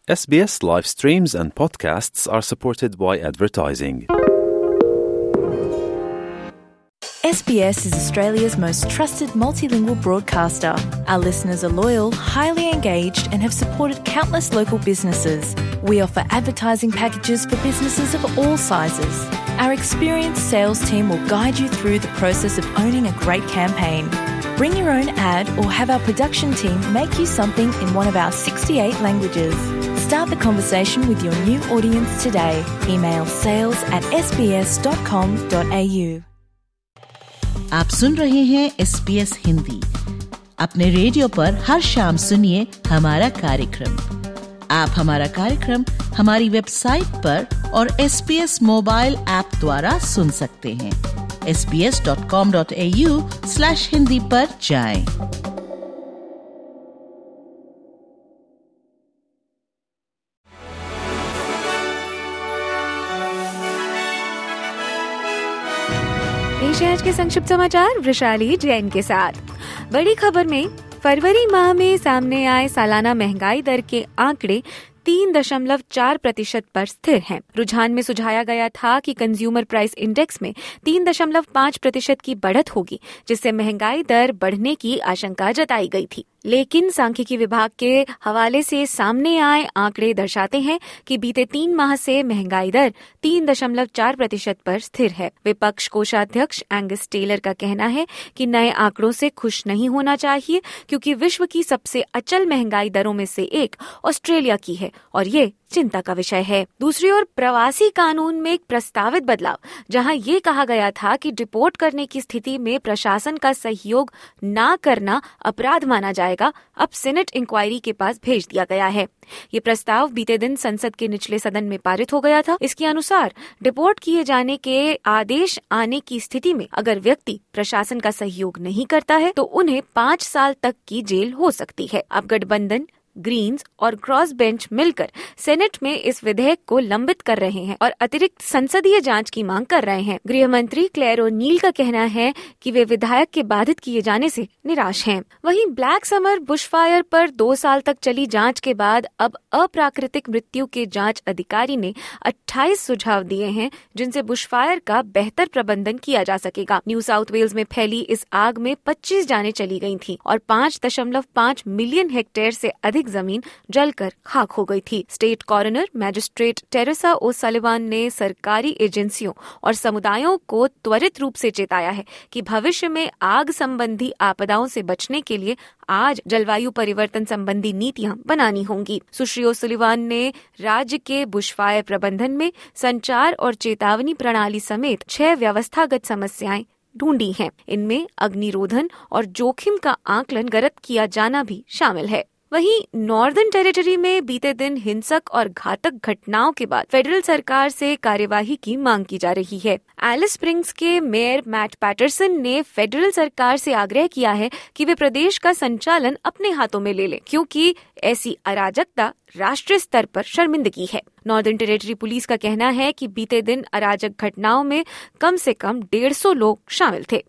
SBS live streams and podcasts are supported by advertising. SBS is Australia's most trusted multilingual broadcaster. Our listeners are loyal, highly engaged and have supported countless local businesses. We offer advertising packages for businesses of all sizes. Our experienced sales team will guide you through the process of owning a great campaign. Bring your own ad or have our production team make you something in one of our 68 languages. Start the conversation with your new audience today. Email sales@sbs.com.au. आप सुन रहे हैं SBS Hindi. अपने radio पर हर शाम सुनिए हमारा कार्यक्रम। आप हमारा कार्यक्रम हमारी वेबसाइट पर और SBS मोबाइल ऐप द्वारा सुन सकते हैं। sbs.com.au/hindi पर जाएं। आज के संक्षिप्त समाचार वृषाली जैन के साथ। बड़ी खबर में फरवरी माह में सामने आए सालाना महंगाई दर के आंकड़े 3.4% पर स्थिर हैं। रुझान में सुझाया गया था कि कंज्यूमर प्राइस इंडेक्स में 3.5% की बढ़त होगी, जिससे महंगाई दर बढ़ने की आशंका जताई गई थी। लेकिन सांख्यिकी विभाग के हवाले से सामने आए आंकड़े दर्शाते हैं कि बीते 3 माह से महंगाई दर 3.4% पर स्थिर है। विपक्ष कोषाध्यक्ष एंगस टेलर का कहना है कि नए आंकड़ों से खुश नहीं होना चाहिए, क्योंकि विश्व की सबसे अचल महंगाई दरों में से एक ऑस्ट्रेलिया की है और ये चिंता का विषय है। दूसरी ओर प्रवासी कानून में एक प्रस्तावित बदलाव, जहां ये कहा गया था कि डिपोर्ट करने की स्थिति में प्रशासन का सहयोग न करना अपराध माना जाएगा, अब सीनेट इंक्वायरी के पास भेज दिया गया है। ये प्रस्ताव बीते दिन संसद के निचले सदन में पारित हो गया था। इसके अनुसार डिपोर्ट किए जाने के आदेश आने की स्थिति में अगर व्यक्ति प्रशासन का सहयोग नहीं करता है तो उन्हें 5 साल तक की जेल हो सकती है। अब गठबंधन, ग्रीन्स और क्रॉस बेंच मिलकर सेनेट में इस विधेयक को लंबित कर रहे हैं और अतिरिक्त संसदीय जांच की मांग कर रहे हैं। गृह मंत्री क्लेयर ओ'नील का कहना है कि वे विधेयक के बाधित किए जाने से निराश हैं। वहीं ब्लैक समर बुशफायर पर 2 साल तक चली जांच के बाद अब अप्राकृतिक मृत्यु के जांच अधिकारी ने 28 सुझाव दिए हैं, जिनसे बुशफायर का बेहतर प्रबंधन किया जा सकेगा। न्यू साउथ वेल्स में फैली इस आग में 25 जानें चली गई थी और 5.5 मिलियन हेक्टेयर से अधिक जमीन जलकर खाक हो गई थी। State coroner magistrate Teresa O'Sullivan ने सरकारी एजेंसियों और समुदायों को त्वरित रूप से चेताया है कि भविष्य में आग संबंधी आपदाओं से बचने के लिए आज जलवायु परिवर्तन संबंधी नीतियां बनानी होंगी। सुश्री ओ'सलिवान ने राज्य के बुशफायर प्रबंधन में संचार और चेतावनी प्रणाली समेत 6 व्यवस्थागत समस्याएं ढूंढी हैं। इनमें अग्निरोधन और जोखिम का आकलन गलत किया जाना भी शामिल है। वहीं नॉर्दर्न टेरिटरी में बीते दिन हिंसक और घातक घटनाओं के बाद फेडरल सरकार से कार्यवाही की मांग की जा रही है। एलिस स्प्रिंग्स के मेयर मैट पैटरसन ने फेडरल सरकार से आग्रह किया है कि वे प्रदेश का संचालन अपने हाथों में ले लें, क्योंकि ऐसी अराजकता राष्ट्रीय स्तर पर शर्मिंदगी है। नॉर्दर्न टेरिटरी पुलिस का कहना है कि बीते दिन अराजक घटनाओं में कम से कम 150 लोग शामिल थे।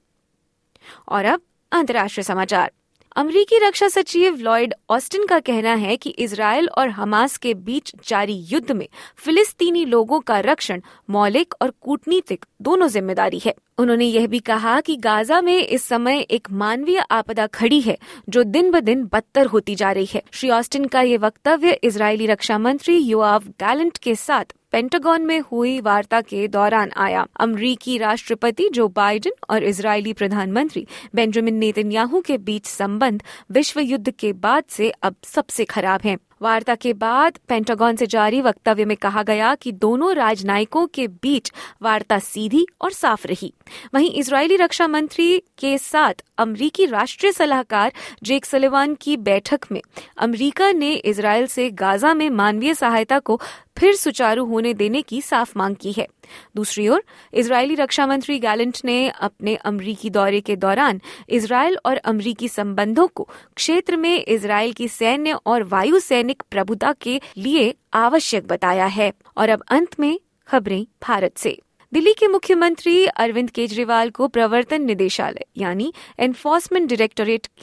और अब अंतर्राष्ट्रीय समाचार। अमेरिकी रक्षा सचिव लॉयड ऑस्टिन का कहना है कि इजरायल और हमास के बीच जारी युद्ध में फिलिस्तीनी लोगों का रक्षण मौलिक और कूटनीतिक दोनों जिम्मेदारी है। उन्होंने यह भी कहा कि गाजा में इस समय एक मानवीय आपदा खड़ी है जो दिन ब दिन बदतर होती जा रही है। श्री ऑस्टिन का ये वक्तव्य इजरायली रक्षा मंत्री योआव गैलेंट के साथ पेंटागन में हुई वार्ता के दौरान आया। अमेरिकी राष्ट्रपति जो बाइडेन और इजरायली प्रधानमंत्री बेंजामिन नेतन्याहू के बीच संबंध विश्व युद्ध के बाद से अब सबसे खराब हैं। वार्ता के बाद पेंटागन से जारी वक्तव्य में कहा गया कि दोनों राजनयिकों के बीच वार्ता सीधी और साफ रही। वहीं इजरायली रक्षा मंत्री के साथ अमेरिकी राष्ट्रीय सलाहकार जेक सलिवान की बैठक में अमेरिका ने इजरायल से गाजा में मानवीय सहायता को फिर सुचारू होने देने की साफ मांग की है। दूसरी ओर इजरायली रक्षा मंत्री गैलेंट ने अपने अमेरिकी दौरे के दौरान इजरायल और अमेरिकी संबंधों को क्षेत्र में इजरायल की सैन्य और वायु सैनिक प्रभुता के लिए आवश्यक बताया है। और अब अंत में खबरें भारत से। दिल्ली के मुख्यमंत्री अरविंद केजरीवाल को प्रवर्तन निदेशालय यानी एनफोर्समेंट डायरेक्टोरेट के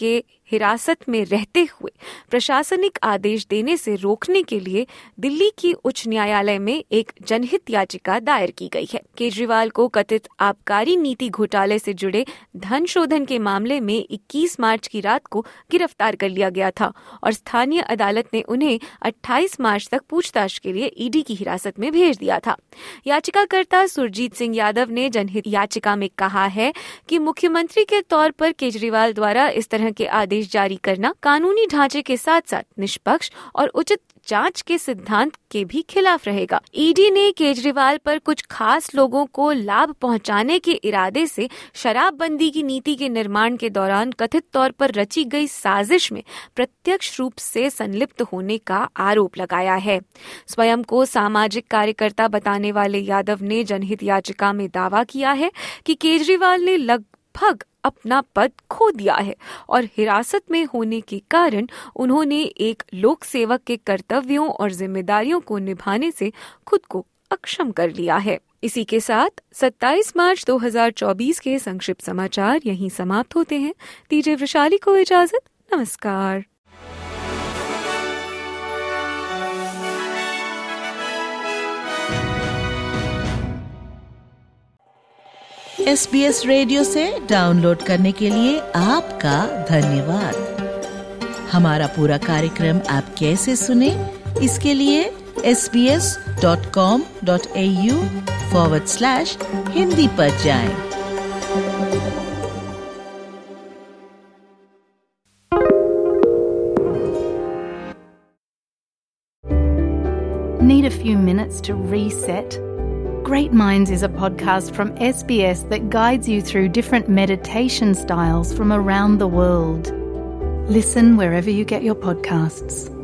हिरासत में रहते हुए प्रशासनिक आदेश देने से रोकने के लिए दिल्ली की उच्च न्यायालय में एक जनहित याचिका दायर की गई है। केजरीवाल को कथित आबकारी नीति घोटाले से जुड़े धन शोधन के मामले में 21 मार्च की रात को गिरफ्तार कर लिया गया था और स्थानीय अदालत ने उन्हें 28 मार्च तक पूछताछ के लिए ईडी की हिरासत में भेज दिया था। याचिकाकर्ता सुरजीत सिंह यादव ने जनहित याचिका में कहा है कि मुख्यमंत्री के तौर पर केजरीवाल द्वारा इस तरह के आदेश जारी करना कानूनी ढांचे के साथ साथ निष्पक्ष और उचित जांच के सिद्धांत के भी खिलाफ रहेगा। ईडी ने केजरीवाल पर कुछ खास लोगों को लाभ पहुंचाने के इरादे से शराबबंदी की नीति के निर्माण के दौरान कथित तौर पर रची गई साजिश में प्रत्यक्ष रूप से संलिप्त होने का आरोप लगाया है। स्वयं को सामाजिक कार्यकर्ता बताने वाले यादव ने जनहित याचिका में दावा किया है कि केजरीवाल ने लगभग अपना पद खो दिया है और हिरासत में होने के कारण उन्होंने एक लोक सेवक के कर्तव्यों और जिम्मेदारियों को निभाने से खुद को अक्षम कर लिया है। इसी के साथ 27 मार्च 2024 के संक्षिप्त समाचार यहीं समाप्त होते हैं। दीजिए वृषाली को इजाजत। नमस्कार। SBS रेडियो से डाउनलोड करने के लिए आपका धन्यवाद। हमारा पूरा कार्यक्रम आप कैसे सुने, इसके लिए sbs.com.au/hindi पर जाएं। Need a few minutes to reset? Great Minds is a podcast from SBS that guides you through different meditation styles from around the world. Listen wherever you get your podcasts.